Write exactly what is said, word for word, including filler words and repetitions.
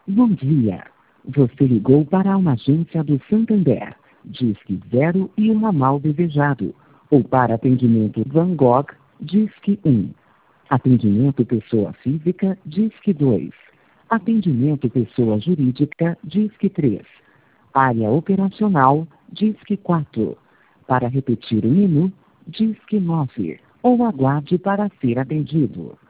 Bom dia. Você ligou para uma agência do Santander. Disque zero e um ramal desejado. Ou para atendimento Van Gogh, Disque um. Atendimento pessoa física, Disque dois. Atendimento pessoa jurídica, Disque três. Área operacional, Disque quatro. Para repetir o menu, Disque nove. Ou aguarde para ser atendido.